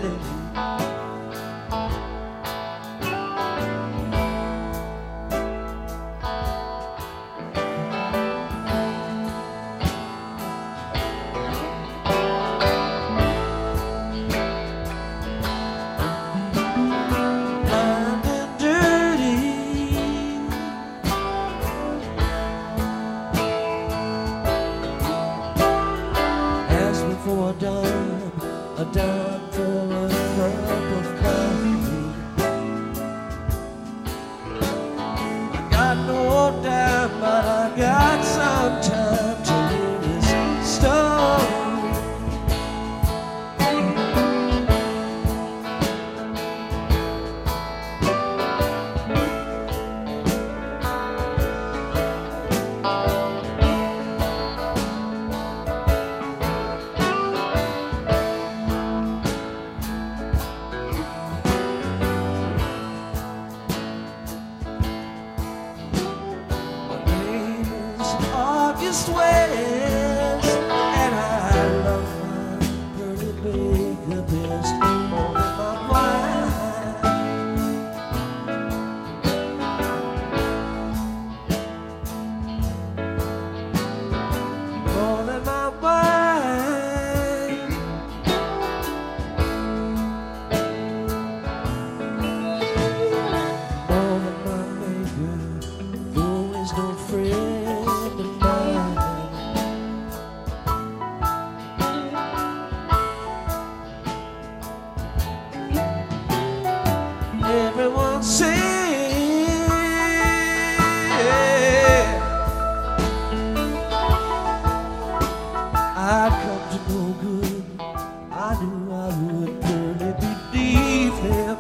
A dime for a cup of coffee. I got no dime, but I got some time to hear this story. August West, and I love my pretty baby the best, more than my wife. More than my wife. More than my neighbor, though is no friend of mine. Everyone says I'd come to no good. I knew I would barely believe him.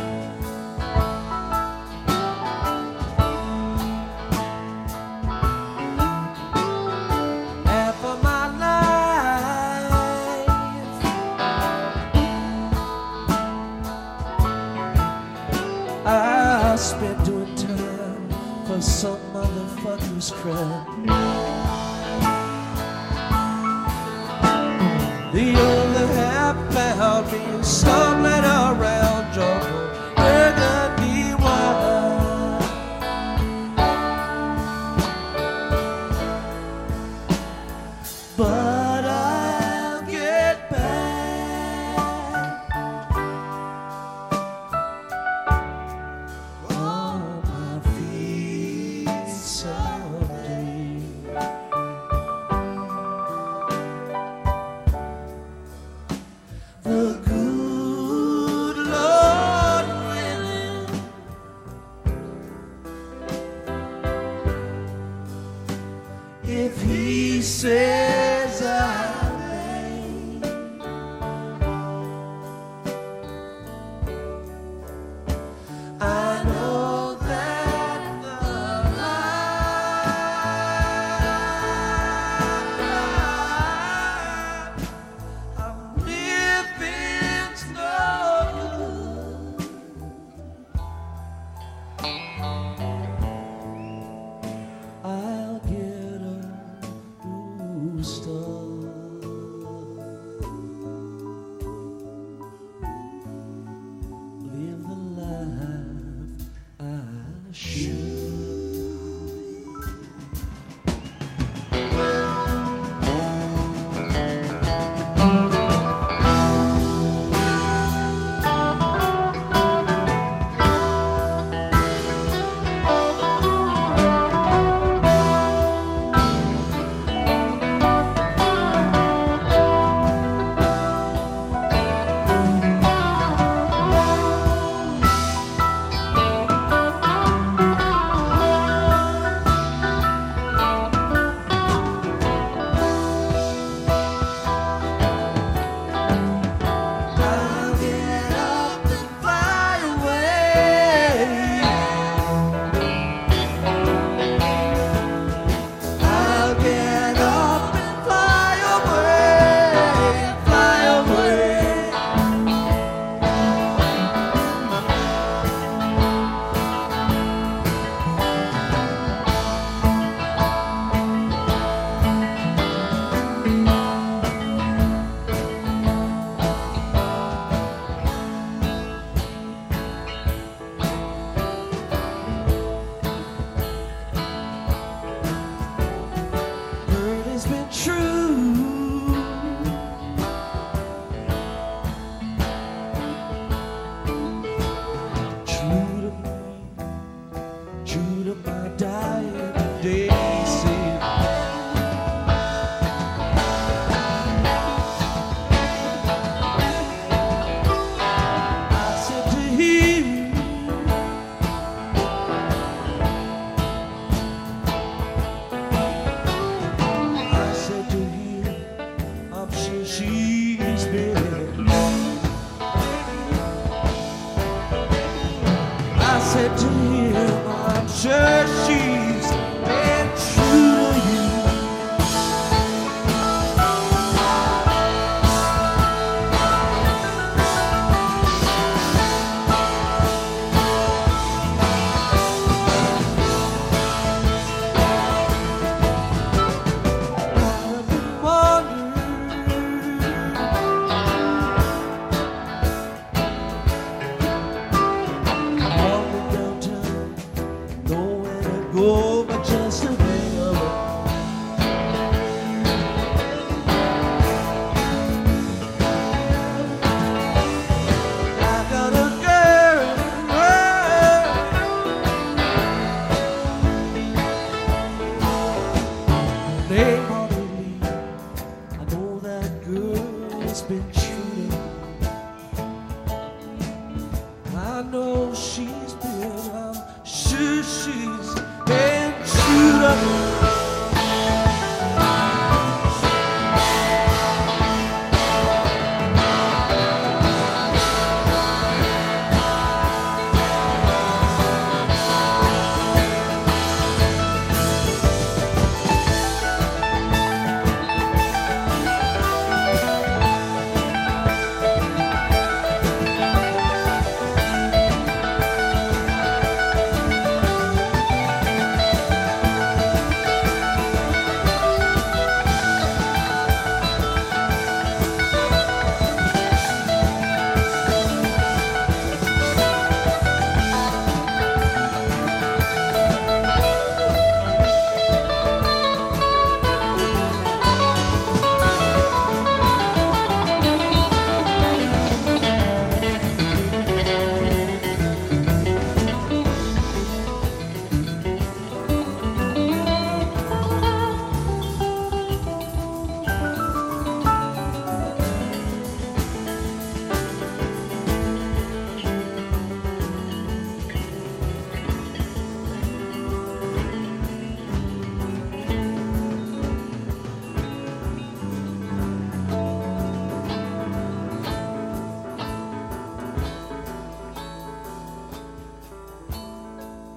Half of my life I spent doing time for some motherfucker's crap. The other half found me stumbling around jungle burgundy wine. But I'll get back on my feet someday. The good where she's been. I said to him, I'm sure she's been true to you. Go, but just a little. I got a girl in the world. Name on the lead. I know that girl has been